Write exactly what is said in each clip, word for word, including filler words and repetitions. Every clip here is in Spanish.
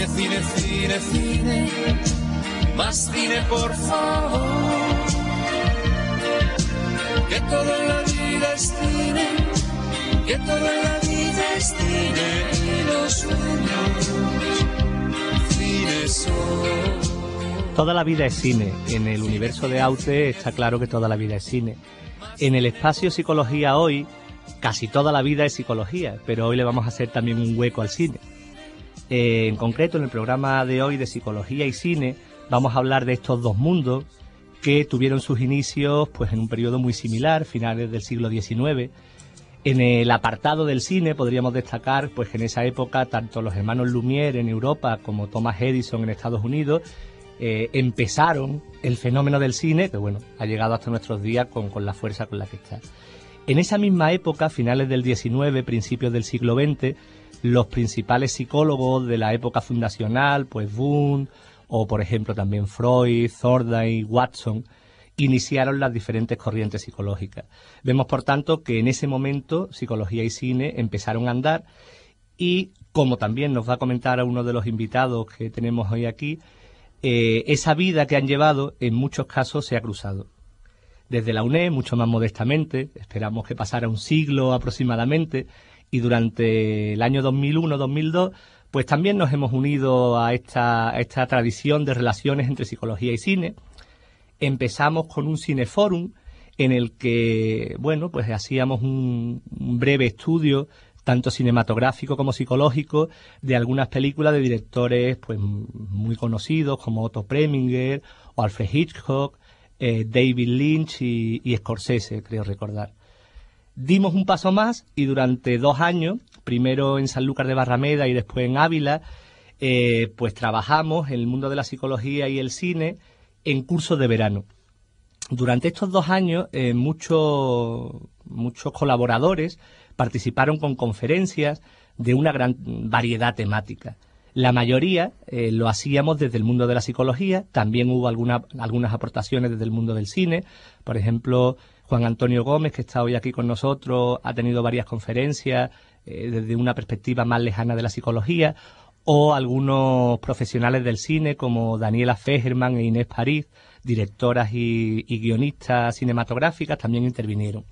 Cine, cine, cine, cine, más cine por favor, que todo en la vida es cine, que todo en la vida es cine y los sueños, cine son. Toda la vida es cine. En el universo de Aute está claro que toda la vida es cine. En el espacio Psicología Hoy, casi toda la vida es psicología, pero hoy le vamos a hacer también un hueco al cine. Eh, en concreto, en el programa de hoy de Psicología y Cine, vamos a hablar de estos dos mundos que tuvieron sus inicios pues en un periodo muy similar, finales del siglo diecinueve. En el apartado del cine podríamos destacar pues que en esa época tanto los hermanos Lumière en Europa como Thomas Edison en Estados Unidos eh, empezaron el fenómeno del cine, que bueno, ha llegado hasta nuestros días con, con la fuerza con la que está. En esa misma época, finales del diecinueve, principios del siglo veinte, los principales psicólogos de la época fundacional, pues Wundt, o por ejemplo también Freud, Thorndike, Watson, iniciaron las diferentes corrientes psicológicas. Vemos por tanto que en ese momento psicología y cine empezaron a andar y, como también nos va a comentar a uno de los invitados que tenemos hoy aquí, eh, esa vida que han llevado en muchos casos se ha cruzado. Desde la UNED, mucho más modestamente, esperamos que pasara un siglo aproximadamente, y durante el año dos mil uno dos mil dos, pues también nos hemos unido a esta, a esta tradición de relaciones entre psicología y cine. Empezamos con un cineforum en el que, bueno, pues hacíamos un, un breve estudio, tanto cinematográfico como psicológico, de algunas películas de directores pues muy conocidos como Otto Preminger o Alfred Hitchcock, eh, David Lynch y, y Scorsese, creo recordar. Dimos un paso más y durante dos años, primero en Sanlúcar de Barrameda y después en Ávila, eh, pues trabajamos en el mundo de la psicología y el cine en cursos de verano. Durante estos dos años, eh, muchos, muchos colaboradores participaron con conferencias de una gran variedad temática. La mayoría eh, lo hacíamos desde el mundo de la psicología, también hubo alguna, algunas aportaciones desde el mundo del cine. Por ejemplo, Juan Antonio Gómez, que está hoy aquí con nosotros, ha tenido varias conferencias eh, desde una perspectiva más lejana de la psicología, o algunos profesionales del cine como Daniela Fegerman e Inés París, directoras y, y guionistas cinematográficas, también intervinieron.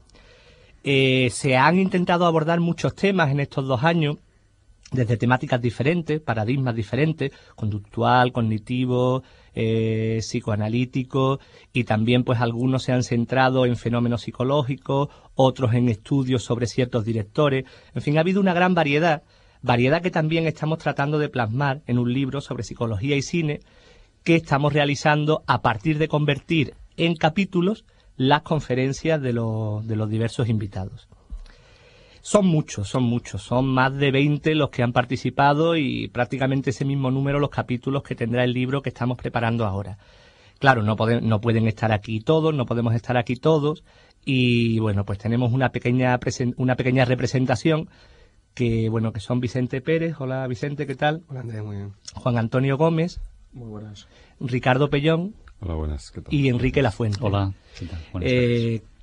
Eh, se han intentado abordar muchos temas en estos dos años, desde temáticas diferentes, paradigmas diferentes, conductual, cognitivo, eh, psicoanalítico, y también pues algunos se han centrado en fenómenos psicológicos, otros en estudios sobre ciertos directores. En fin, ha habido una gran variedad, variedad que también estamos tratando de plasmar en un libro sobre psicología y cine que estamos realizando a partir de convertir en capítulos las conferencias de los, de los diversos invitados. Son muchos, son muchos, son más de veinte los que han participado y prácticamente ese mismo número los capítulos que tendrá el libro que estamos preparando ahora. Claro, no, pueden, no pueden estar aquí todos, no podemos estar aquí todos y bueno, pues tenemos una pequeña, una pequeña representación que bueno, que son Vicente Pérez. Hola Vicente, ¿qué tal? Hola Andrés, muy bien. Juan Antonio Gómez. Muy buenas. Ricardo Pellón. Hola, buenas, ¿qué tal? Y Enrique Lafuente. Hola, ¿qué tal? Buenas eh, tardes.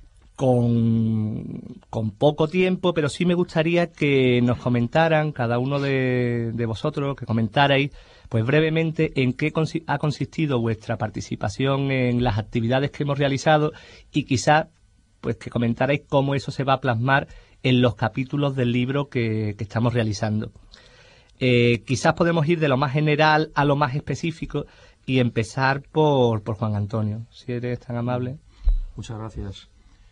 Con, con poco tiempo, pero sí me gustaría que nos comentaran, cada uno de, de vosotros, que comentarais, pues brevemente, en qué consi- ha consistido vuestra participación en las actividades que hemos realizado y quizás, pues que comentarais cómo eso se va a plasmar en los capítulos del libro que, que estamos realizando. Eh, quizás podemos ir de lo más general a lo más específico y empezar por, por Juan Antonio, si eres tan amable. Muchas gracias.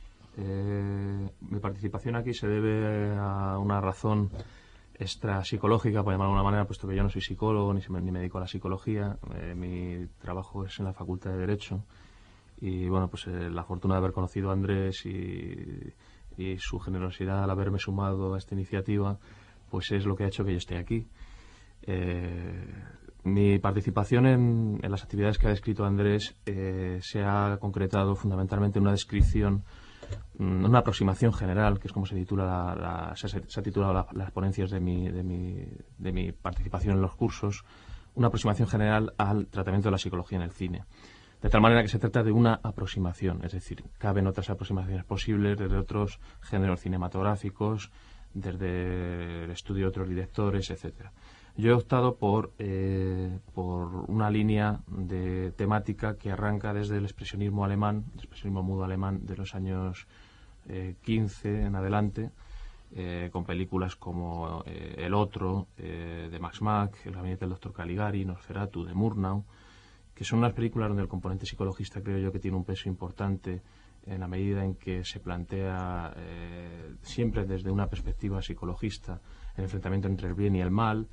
Eh, mi participación aquí se debe a una razón extra psicológica, por llamarlo de alguna manera, puesto que yo no soy psicólogo ni, me, ni me dedico a la psicología. Eh, mi trabajo es en la Facultad de Derecho y bueno, pues eh, la fortuna de haber conocido a Andrés y, y su generosidad al haberme sumado a esta iniciativa, pues es lo que ha hecho que yo esté aquí. Eh, mi participación en, en las actividades que ha descrito Andrés eh, se ha concretado fundamentalmente en una descripción, una aproximación general, que es como se titula la, la, se, se ha titulado la, las ponencias de mi, de, mi, de mi participación en los cursos, una aproximación general al tratamiento de la psicología en el cine. De tal manera que se trata de una aproximación, es decir, caben otras aproximaciones posibles desde otros géneros cinematográficos, desde el estudio de otros directores, etcétera. Yo he optado por, eh, por una línea de temática que arranca desde el expresionismo alemán, el expresionismo mudo alemán de los años eh, quince en adelante, eh, con películas como eh, El Otro, eh, de Max Mack, El Gabinete del Doctor Caligari, Nosferatu, de Murnau, que son unas películas donde el componente psicologista creo yo que tiene un peso importante en la medida en que se plantea eh, siempre desde una perspectiva psicologista el enfrentamiento entre el bien y el mal,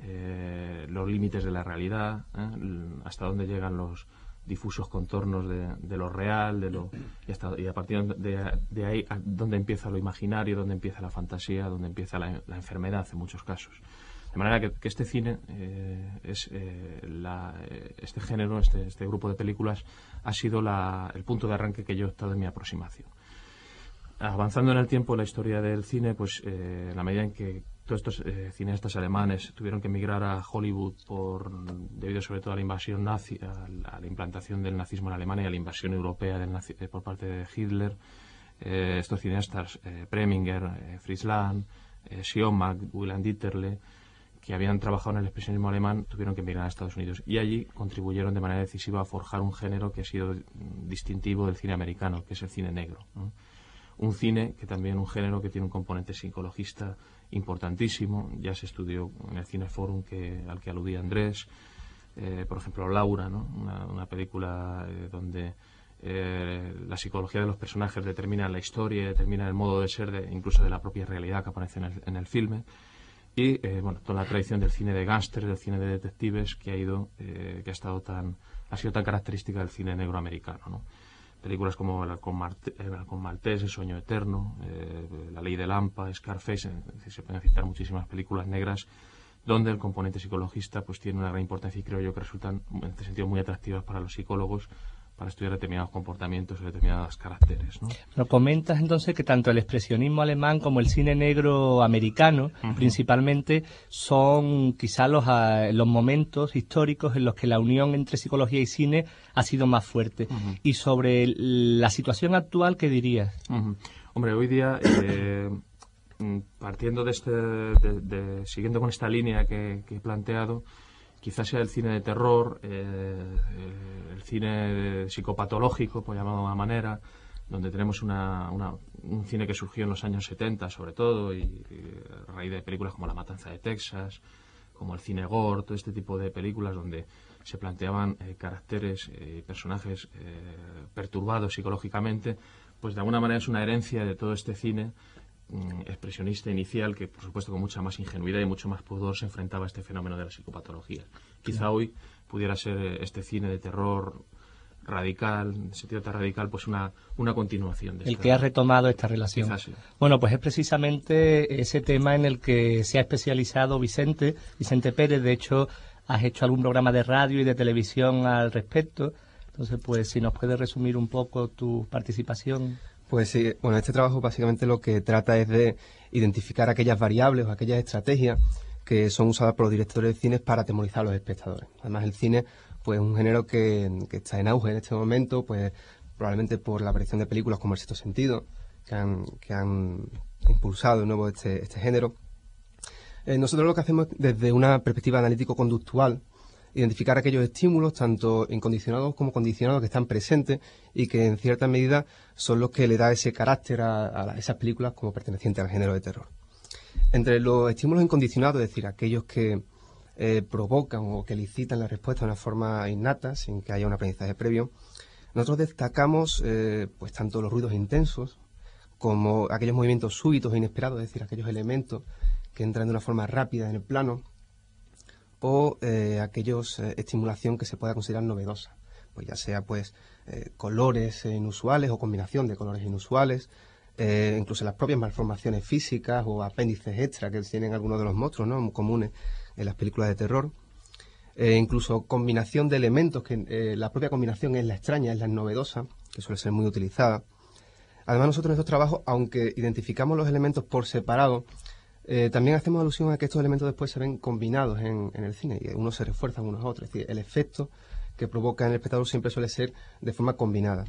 eh, los límites de la realidad, ¿eh? hasta dónde llegan los difusos contornos de, de lo real, de lo y, hasta, y a partir de, de ahí a dónde empieza lo imaginario, dónde empieza la fantasía, dónde empieza la, la enfermedad en muchos casos. De manera que, que este cine, eh, es eh, la, eh, este género, este, este grupo de películas, ha sido la, el punto de arranque que yo he optado en mi aproximación. Avanzando en el tiempo, la historia del cine, pues eh, en la medida en que todos estos eh, cineastas alemanes tuvieron que emigrar a Hollywood por, debido sobre todo a la invasión nazi, a la, a la implantación del nazismo en Alemania y a la invasión europea del nazi, eh, por parte de Hitler, eh, estos cineastas, eh, Preminger, eh, Fritz Lang, eh, Siomak, Wieland Dieterle, que habían trabajado en el expresionismo alemán, tuvieron que emigrar a Estados Unidos y allí contribuyeron de manera decisiva a forjar un género que ha sido distintivo del cine americano, que es el cine negro, ¿no? Un cine que también un género que tiene un componente psicologista importantísimo. Ya se estudió en el Cineforum que, al que aludía Andrés, eh, por ejemplo Laura, ¿no? una, una película eh, donde eh, la psicología de los personajes determina la historia, determina el modo de ser de, incluso de la propia realidad que aparece en el, en el filme. Y eh, bueno, toda la tradición del cine de gángster, del cine de detectives que ha ido, eh, que ha estado tan, ha sido tan característica del cine negro americano, ¿no? Películas como El Halcón, Marte, El Halcón Maltés, El Sueño Eterno, eh, La Ley de Lampa, Scarface, en, se pueden citar muchísimas películas negras donde el componente psicologista pues tiene una gran importancia y creo yo que resultan en este sentido muy atractivas para los psicólogos para estudiar determinados comportamientos o determinados caracteres, ¿no? Pero comentas entonces que tanto el expresionismo alemán como el cine negro americano, uh-huh. principalmente, son quizás los, uh, los momentos históricos en los que la unión entre psicología y cine ha sido más fuerte. Uh-huh. Y sobre la situación actual, ¿qué dirías? Uh-huh. Hombre, hoy día, eh, partiendo de este, de, de, siguiendo con esta línea que, que he planteado, quizás sea el cine de terror, eh, el cine psicopatológico, por llamarlo de alguna manera, donde tenemos una, una, un cine que surgió en los años setenta, sobre todo, y, y a raíz de películas como La Matanza de Texas, como el cine gore, todo este tipo de películas donde se planteaban eh, caracteres y eh, personajes eh, perturbados psicológicamente, pues de alguna manera es una herencia de todo este cine expresionista inicial que, por supuesto, con mucha más ingenuidad y mucho más pudor se enfrentaba a este fenómeno de la psicopatología. Quizá claro. Hoy pudiera ser este cine de terror radical, en sentido tan radical, pues una, una continuación de el esta, que ha retomado esta relación. Quizás sí. Bueno, pues es precisamente ese tema en el que se ha especializado Vicente, Vicente Pérez. De hecho, has hecho algún programa de radio y de televisión al respecto. Entonces, pues, si nos puedes resumir un poco tu participación. Pues sí, bueno, este trabajo básicamente lo que trata es de identificar aquellas variables o aquellas estrategias que son usadas por los directores de cine para atemorizar a los espectadores. Además, el cine, pues, es un género que, que está en auge en este momento, pues, probablemente por la aparición de películas como El Sexto Sentido, que han, que han impulsado de nuevo este, este género. Eh, nosotros lo que hacemos desde una perspectiva analítico-conductual, identificar aquellos estímulos, tanto incondicionados como condicionados, que están presentes y que en cierta medida son los que le da ese carácter a, a esas películas como pertenecientes al género de terror. Entre los estímulos incondicionados, es decir, aquellos que eh, provocan o que elicitan la respuesta de una forma innata, sin que haya un aprendizaje previo, nosotros destacamos eh, pues tanto los ruidos intensos como aquellos movimientos súbitos e inesperados, es decir, aquellos elementos que entran de una forma rápida en el plano, o eh, aquellos eh, estimulación que se pueda considerar novedosa, pues ya sea pues eh, colores eh, inusuales o combinación de colores inusuales, eh, incluso las propias malformaciones físicas o apéndices extra que tienen algunos de los monstruos, ¿no?, muy comunes en las películas de terror, eh, incluso combinación de elementos que eh, la propia combinación es la extraña, es la novedosa, que suele ser muy utilizada. Además, nosotros en estos trabajos, aunque identificamos los elementos por separado, Eh, también hacemos alusión a que estos elementos después se ven combinados en, en el cine y unos se refuerzan unos a otros. Es decir, el efecto que provoca en el espectador siempre suele ser de forma combinada.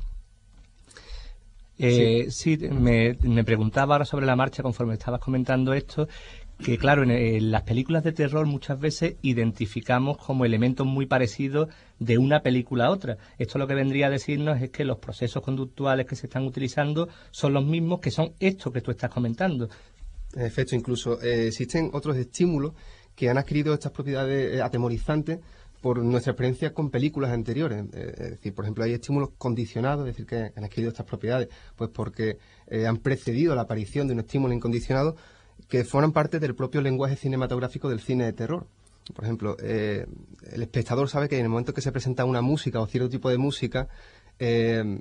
Eh, sí, sí me, me preguntaba ahora sobre la marcha conforme estabas comentando esto, que claro, en, en las películas de terror muchas veces identificamos como elementos muy parecidos de una película a otra. Esto lo que vendría a decirnos es que los procesos conductuales que se están utilizando son los mismos, que son estos que tú estás comentando. En efecto, incluso eh, existen otros estímulos que han adquirido estas propiedades eh, atemorizantes por nuestra experiencia con películas anteriores. Eh, es decir, por ejemplo, hay estímulos condicionados, es decir, que han adquirido estas propiedades pues porque eh, han precedido la aparición de un estímulo incondicionado que forman parte del propio lenguaje cinematográfico del cine de terror. Por ejemplo, eh, el espectador sabe que en el momento que se presenta una música o cierto tipo de música, eh,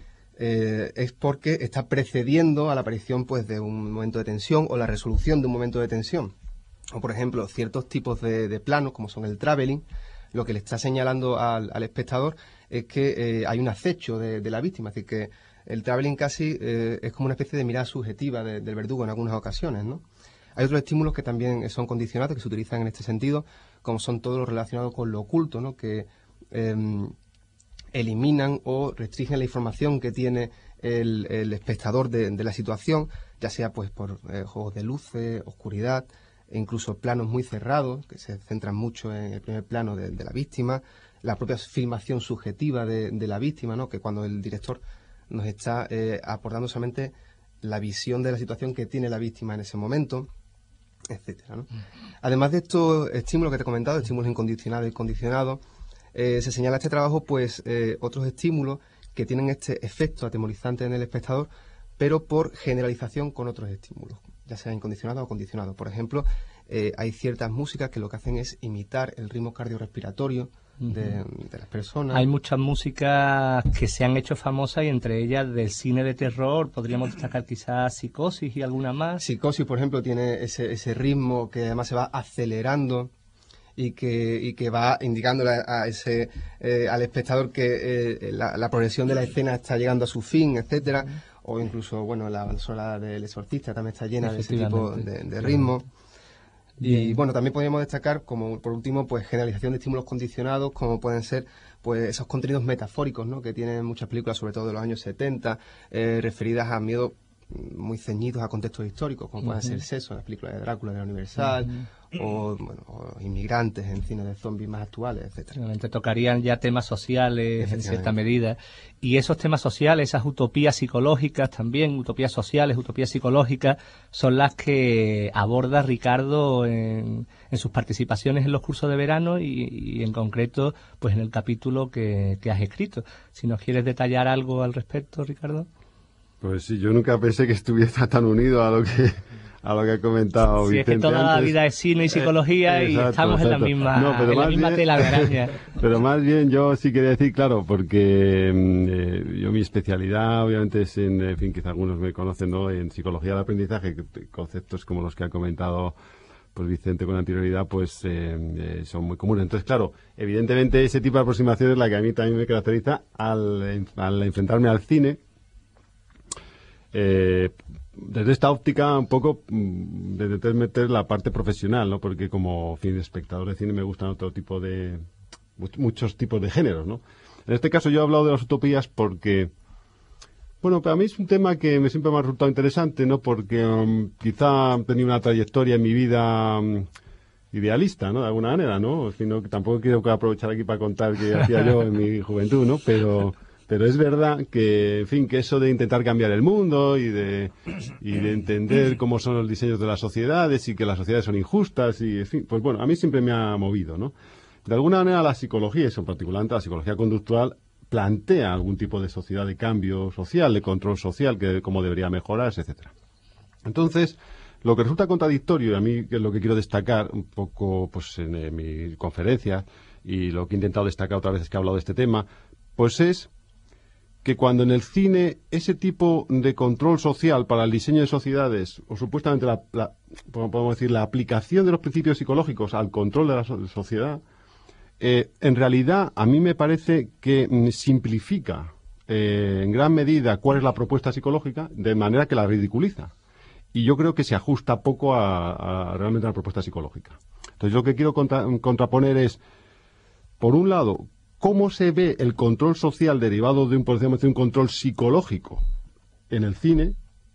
eh, es porque está precediendo a la aparición pues de un momento de tensión o la resolución de un momento de tensión. O, por ejemplo, ciertos tipos de, de planos, como son el traveling, lo que le está señalando al, al espectador es que eh, hay un acecho de, de la víctima. Es decir, que el traveling casi eh, es como una especie de mirada subjetiva de, del verdugo en algunas ocasiones, ¿no? Hay otros estímulos que también son condicionados, que se utilizan en este sentido, como son todos los relacionados con lo oculto, ¿no? Que eh, eliminan o restringen la información que tiene el, el espectador de, de la situación, ya sea pues por eh, juegos de luces, oscuridad, e incluso planos muy cerrados, que se centran mucho en el primer plano de, de la víctima, la propia filmación subjetiva de, de la víctima, ¿no? Que cuando el director nos está eh, aportando solamente la visión de la situación que tiene la víctima en ese momento, etcétera, ¿no? Además de estos estímulos que te he comentado, estímulos incondicionados y condicionados, eh, se señala este trabajo pues eh, otros estímulos que tienen este efecto atemorizante en el espectador, pero por generalización con otros estímulos, ya sea incondicionados o condicionados. Por ejemplo, eh, hay ciertas músicas que lo que hacen es imitar el ritmo cardiorrespiratorio de, de las personas. Hay muchas músicas que se han hecho famosas y entre ellas del cine de terror podríamos destacar quizás Psicosis y alguna más. Psicosis, por ejemplo, tiene ese, ese ritmo que además se va acelerando y que, y que va indicándole a ese, eh, al espectador que eh, la, la progresión de la escena está llegando a su fin, etcétera. O incluso, bueno, la banda sonora del Exorcista también está llena de ese tipo de, de ritmo. Y bueno, también podríamos destacar, como por último, pues generalización de estímulos condicionados, como pueden ser pues esos contenidos metafóricos, ¿no? Que tienen muchas películas, sobre todo de los años setenta, eh, referidas a miedo muy ceñidos a contextos históricos, como uh-huh. pueden ser Seso, las películas de Drácula de la Universal, uh-huh. o, bueno, o Inmigrantes en cine de zombies más actuales, etcétera. Realmente tocarían ya temas sociales en cierta medida. Y esos temas sociales, esas utopías psicológicas también, utopías sociales, utopías psicológicas, son las que aborda Ricardo en, en sus participaciones en los cursos de verano y, y en concreto pues en el capítulo que, que has escrito. Si nos quieres detallar algo al respecto, Ricardo. Pues sí, yo nunca pensé que estuviera tan unido a lo que a lo que ha comentado sí, Vicente. Es que toda antes. La vida es cine y psicología eh, exacto, y estamos exacto. en la misma, no, pero en la misma bien, tela de araña. Pero más bien yo sí quería decir, claro, porque eh, yo mi especialidad obviamente es en, en fin, quizá algunos me conocen, ¿no? En psicología del aprendizaje, conceptos como los que ha comentado pues Vicente con anterioridad, pues eh, eh, son muy comunes. Entonces, claro, evidentemente ese tipo de aproximación es la que a mí también me caracteriza al, al enfrentarme al cine. Eh, desde esta óptica un poco de intentar meter la parte profesional, ¿no? Porque como fin de espectador de cine me gustan otro tipo de muchos tipos de géneros, ¿no? En este caso yo he hablado de las utopías porque bueno, para mí es un tema que me siempre me ha resultado interesante, ¿no? Porque um, quizá he tenido una trayectoria en mi vida um, idealista, ¿no? De alguna manera, ¿no? En fin, no, tampoco quiero aprovechar aquí para contar qué hacía yo en mi juventud, ¿no? Pero Pero es verdad que, en fin, que eso de intentar cambiar el mundo y de, y de entender cómo son los diseños de las sociedades y que las sociedades son injustas y, en fin, pues bueno, a mí siempre me ha movido, ¿no? De alguna manera la psicología, y eso particularmente la psicología conductual, plantea algún tipo de sociedad de cambio social, de control social, que cómo debería mejorarse, etcétera. Entonces, lo que resulta contradictorio, y a mí que es lo que quiero destacar un poco pues en, en mi conferencia, y lo que he intentado destacar otras veces que he hablado de este tema, pues es que cuando en el cine ese tipo de control social para el diseño de sociedades, o supuestamente la, la podemos decir la aplicación de los principios psicológicos al control de la so- sociedad, eh, en realidad a mí me parece que mm, simplifica eh, en gran medida cuál es la propuesta psicológica, de manera que la ridiculiza. Y yo creo que se ajusta poco a, a realmente a la propuesta psicológica. Entonces lo que quiero contra, contraponer es, por un lado, cómo se ve el control social derivado de un, por decir, un control psicológico en el cine,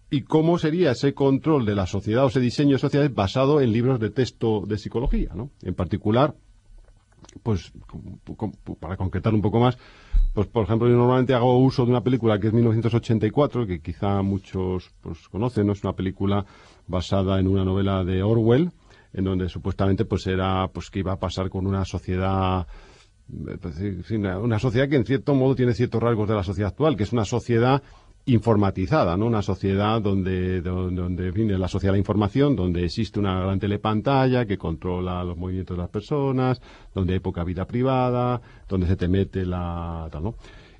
y cómo sería ese control de la sociedad o ese diseño de sociedades basado en libros de texto de psicología, ¿no? En particular, pues para concretar un poco más, pues por ejemplo yo normalmente hago uso de una película que es mil novecientos ochenta y cuatro, que quizá muchos pues conocen, ¿no? Es una película basada en una novela de Orwell, en donde supuestamente pues era pues que iba a pasar con una sociedad, pues, una sociedad que en cierto modo tiene ciertos rasgos de la sociedad actual, que es una sociedad informatizada, ¿no? Una sociedad donde, donde, donde en fin, es la sociedad de la información, donde existe una gran telepantalla que controla los movimientos de las personas, donde hay poca vida privada, donde se te mete la tal, ¿no?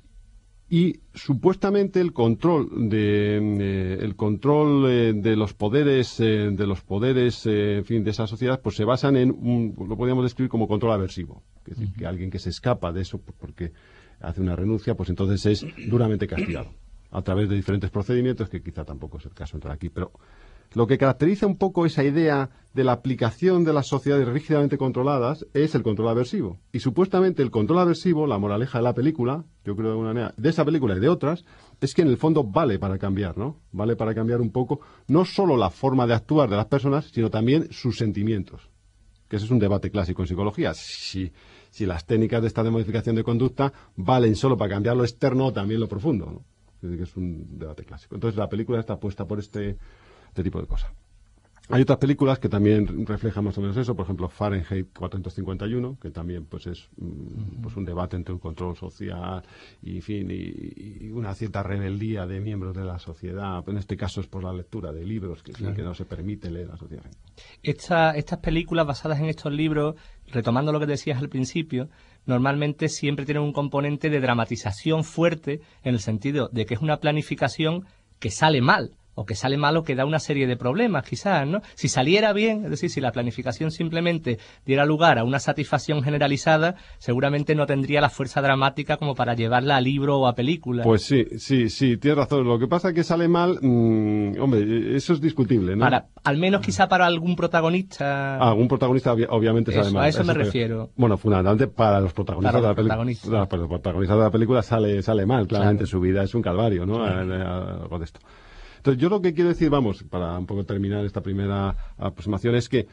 Y supuestamente el control de eh, el control eh, de los poderes eh, de los poderes eh, en fin de esa sociedad pues se basan en un, lo podríamos describir como control aversivo, es decir, que alguien que se escapa de eso porque hace una renuncia, pues entonces es duramente castigado a través de diferentes procedimientos, que quizá tampoco es el caso entrar aquí, pero lo que caracteriza un poco esa idea de la aplicación de las sociedades rígidamente controladas es el control aversivo. Y supuestamente el control aversivo, la moraleja de la película, yo creo de alguna manera, de esa película y de otras, es que en el fondo vale para cambiar, ¿no? Vale para cambiar un poco, no solo la forma de actuar de las personas, sino también sus sentimientos. Que ese es un debate clásico en psicología. Si, si las técnicas de esta de modificación de conducta valen solo para cambiar lo externo o también lo profundo, ¿no? Es decir, que es un debate clásico. Entonces la película está puesta por este... este tipo de cosas. Hay otras películas que también reflejan más o menos eso, por ejemplo Fahrenheit cuatrocientos cincuenta y uno, que también pues es mm, pues un debate entre un control social y, en fin, y, y una cierta rebeldía de miembros de la sociedad. En este caso es por la lectura de libros que, claro, sí, que no se permite leer a la sociedad. Esta, estas películas basadas en estos libros, retomando lo que decías al principio, normalmente siempre tienen un componente de dramatización fuerte, en el sentido de que es una planificación que sale mal, o que sale mal o que da una serie de problemas, quizás, ¿no? Si saliera bien, es decir, si la planificación simplemente diera lugar a una satisfacción generalizada, seguramente no tendría la fuerza dramática como para llevarla a libro o a película. Pues sí, sí, sí, tienes razón. Lo que pasa es que sale mal, mmm, hombre, eso es discutible, ¿no? Para, al menos quizá para algún protagonista... Ah, algún protagonista obviamente sale eso, mal. A eso, eso me que, refiero. Bueno, fundamentalmente para los protagonistas para de la los protagonistas. película. Para los protagonistas de la película sale, sale mal, claramente, claro, su vida es un calvario, ¿no? Claro. Algo de esto. Entonces, yo lo que quiero decir, vamos, para un poco terminar esta primera aproximación, es que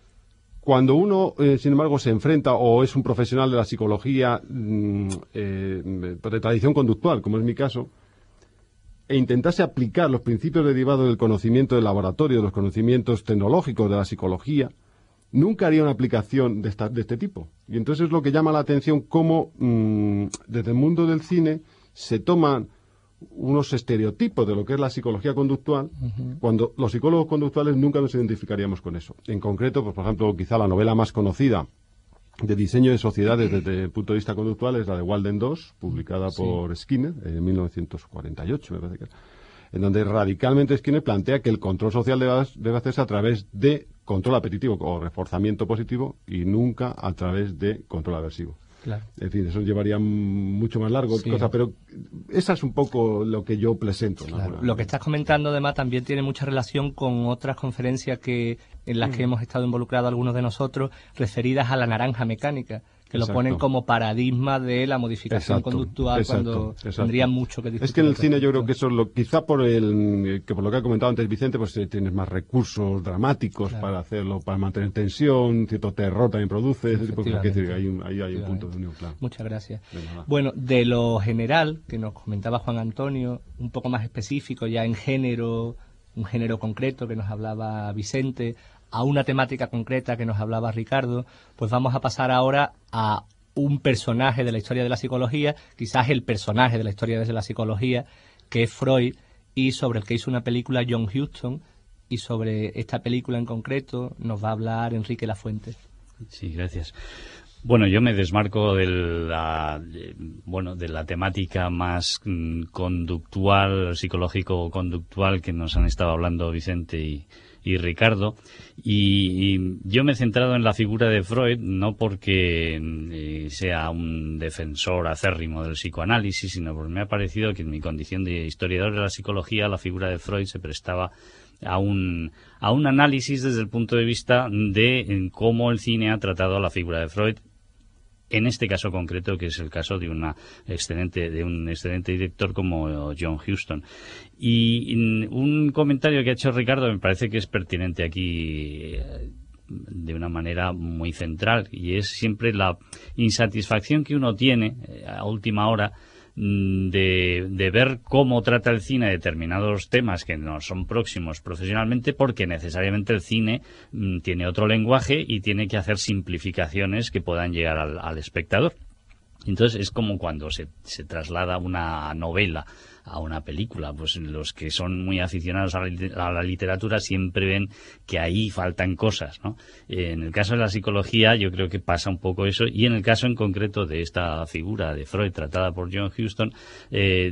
cuando uno, eh, sin embargo, se enfrenta o es un profesional de la psicología mmm, eh, de tradición conductual, como es mi caso, e intentase aplicar los principios derivados del conocimiento del laboratorio, de los conocimientos tecnológicos de la psicología, nunca haría una aplicación de, esta, de este tipo. Y entonces es lo que llama la atención cómo mmm, desde el mundo del cine se toman unos estereotipos de lo que es la psicología conductual, uh-huh, cuando los psicólogos conductuales nunca nos identificaríamos con eso. En concreto, pues, por ejemplo, quizá la novela más conocida de diseño de sociedades desde el punto de vista conductual es la de Walden dos, publicada sí. por Skinner en mil novecientos cuarenta y ocho, me parece que era, en donde radicalmente Skinner plantea que el control social debe, debe hacerse a través de control apetitivo o reforzamiento positivo y nunca a través de control aversivo. Claro. En fin, eso llevaría mucho más largo, sí, cosa, pero esa es un poco lo que yo presento. Claro. ¿no? Lo que estás comentando, además, también tiene mucha relación con otras conferencias que en las mm. que hemos estado involucrados algunos de nosotros, referidas a la naranja mecánica, que exacto, lo ponen como paradigma de la modificación exacto, conductual exacto, cuando exacto. tendría mucho que discutir. Es que en el cine yo creo que eso es lo, quizá por el que por lo que ha comentado antes Vicente, pues eh, tienes más recursos dramáticos claro, para hacerlo, para mantener tensión, cierto terror también produce, ese tipo de cosas, que decir, hay un, ahí hay un punto de unión, claro. Muchas gracias. De bueno, de lo general, que nos comentaba Juan Antonio, un poco más específico ya en género, un género concreto que nos hablaba Vicente, a una temática concreta que nos hablaba Ricardo, pues vamos a pasar ahora a un personaje de la historia de la psicología, quizás el personaje de la historia de la psicología, que es Freud, y sobre el que hizo una película John Huston, y sobre esta película en concreto nos va a hablar Enrique Lafuente. Sí, gracias. Bueno, yo me desmarco de la, de, bueno, de la temática más mm, conductual, psicológico-conductual que nos han estado hablando Vicente y y Ricardo, y, y yo me he centrado en la figura de Freud no porque eh, sea un defensor acérrimo del psicoanálisis, sino porque me ha parecido que en mi condición de historiador de la psicología la figura de Freud se prestaba a un, a un análisis desde el punto de vista de en cómo el cine ha tratado a la figura de Freud en este caso concreto, que es el caso de una excelente de un excelente director como John Huston. Y un comentario que ha hecho Ricardo me parece que es pertinente aquí de una manera muy central, y es siempre la insatisfacción que uno tiene a última hora De, de ver cómo trata el cine determinados temas que no son próximos profesionalmente, porque necesariamente el cine mm, tiene otro lenguaje y tiene que hacer simplificaciones que puedan llegar al, al espectador. Entonces es como cuando se, se traslada una novela a una película, pues los que son muy aficionados a la, a la literatura siempre ven que ahí faltan cosas, ¿no? En el caso de la psicología yo creo que pasa un poco eso, y en el caso en concreto de esta figura de Freud tratada por John Huston, eh,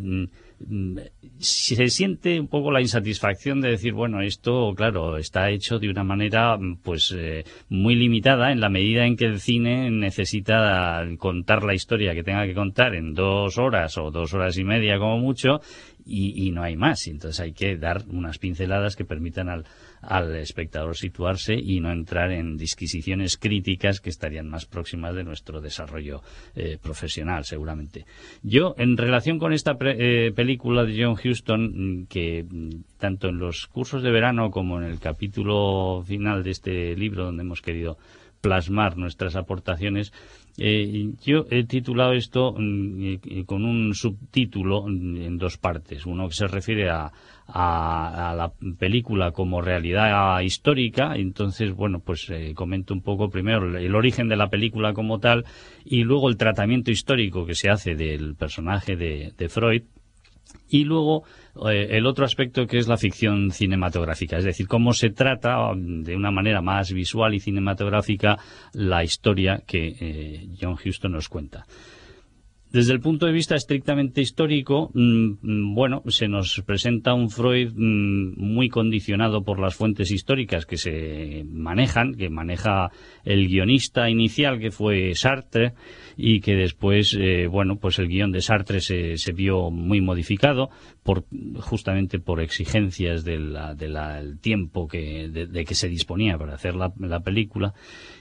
se siente un poco la insatisfacción de decir, bueno, esto, claro, está hecho de una manera pues eh, muy limitada, en la medida en que el cine necesita contar la historia que tenga que contar en dos horas o dos horas y media como mucho, y, y no hay más. Entonces hay que dar unas pinceladas que permitan al, al espectador situarse y no entrar en disquisiciones críticas que estarían más próximas de nuestro desarrollo eh, profesional, seguramente. Yo, en relación con esta pre, eh, película de John Huston, que tanto en los cursos de verano como en el capítulo final de este libro, donde hemos querido plasmar nuestras aportaciones, eh, yo he titulado esto mm, con un subtítulo en dos partes. Uno que se refiere a, a, a la película como realidad histórica. Entonces, bueno, pues eh, comento un poco primero el, el origen de la película como tal, y luego el tratamiento histórico que se hace del personaje de, de Freud. Y luego eh, el otro aspecto, que es la ficción cinematográfica, es decir, cómo se trata de una manera más visual y cinematográfica la historia que eh, John Huston nos cuenta. Desde el punto de vista estrictamente histórico, mmm, bueno, se nos presenta un Freud mmm, muy condicionado por las fuentes históricas que se manejan, que maneja el guionista inicial, que fue Sartre, y que después, eh, bueno, pues el guión de Sartre se, se vio muy modificado por justamente por exigencias del de la, el tiempo que de, de que se disponía para hacer la, la película.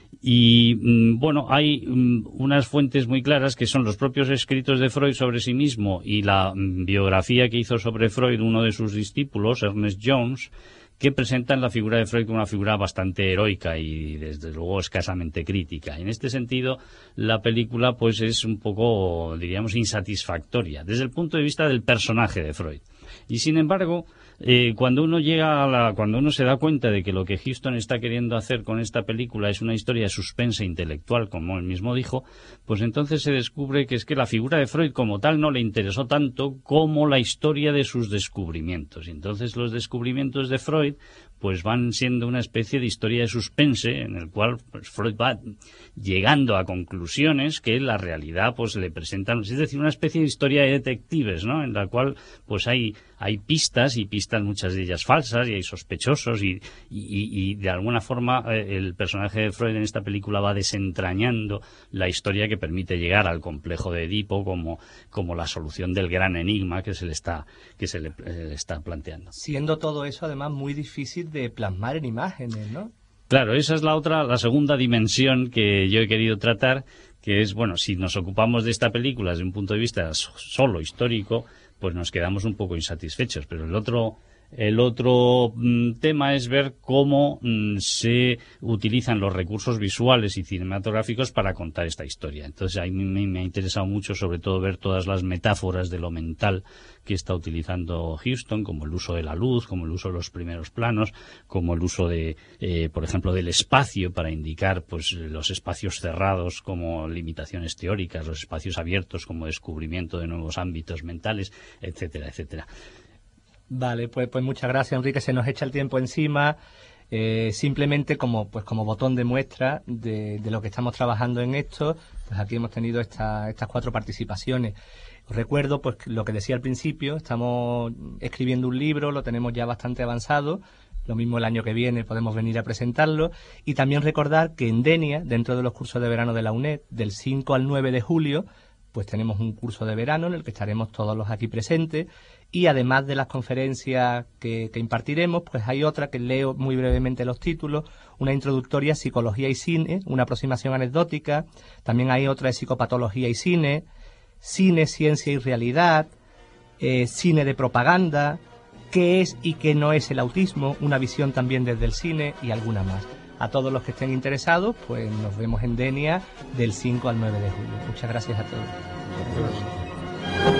Y bueno, hay unas fuentes muy claras que son los propios escritos de Freud sobre sí mismo y la biografía que hizo sobre Freud uno de sus discípulos, Ernest Jones, que presentan la figura de Freud como una figura bastante heroica y desde luego escasamente crítica. En este sentido, la película pues es un poco, diríamos, insatisfactoria desde el punto de vista del personaje de Freud. Y sin embargo, eh, cuando uno llega a la, cuando uno se da cuenta de que lo que Huston está queriendo hacer con esta película es una historia de suspense intelectual, como él mismo dijo, pues entonces se descubre que es que la figura de Freud como tal no le interesó tanto como la historia de sus descubrimientos. Y entonces los descubrimientos de Freud pues van siendo una especie de historia de suspense en el cual pues, Freud va llegando a conclusiones que la realidad pues le presentan, es decir, una especie de historia de detectives, ¿no? En la cual pues hay hay pistas y pistas, muchas de ellas falsas, y hay sospechosos y, y, y de alguna forma eh, el personaje de Freud en esta película va desentrañando la historia que permite llegar al complejo de Edipo como, como la solución del gran enigma que se le está que se le, eh, le está planteando. Siendo todo eso además muy difícil de plasmar en imágenes, ¿no? Claro, esa es la otra, la segunda dimensión que yo he querido tratar, que es, bueno, si nos ocupamos de esta película desde un punto de vista solo histórico, pues nos quedamos un poco insatisfechos, pero el otro el otro mm, tema es ver cómo mm, se utilizan los recursos visuales y cinematográficos para contar esta historia. Entonces a mí me, me ha interesado mucho sobre todo ver todas las metáforas de lo mental que está utilizando Huston, como el uso de la luz, como el uso de los primeros planos, como el uso de, eh, por ejemplo, del espacio para indicar pues los espacios cerrados como limitaciones teóricas, los espacios abiertos como descubrimiento de nuevos ámbitos mentales, etcétera, etcétera. Vale, pues, pues muchas gracias, Enrique. Se nos echa el tiempo encima. Eh, simplemente como pues como botón de muestra de, de lo que estamos trabajando en esto, pues aquí hemos tenido esta, estas cuatro participaciones. Os recuerdo pues lo que decía al principio, estamos escribiendo un libro, lo tenemos ya bastante avanzado. Lo mismo el año que viene podemos venir a presentarlo. Y también recordar que en Denia, dentro de los cursos de verano de la UNED, del cinco al nueve de julio, pues tenemos un curso de verano en el que estaremos todos los aquí presentes Y además de las conferencias que, que impartiremos, pues hay otra que leo muy brevemente los títulos, una introductoria a Psicología y Cine, una aproximación anecdótica, también hay otra de Psicopatología y Cine, Cine, Ciencia y Realidad, eh, Cine de Propaganda, qué es y qué no es el autismo, una visión también desde el cine y alguna más. A todos los que estén interesados, pues nos vemos en Denia del cinco al nueve de julio. Muchas gracias a todos.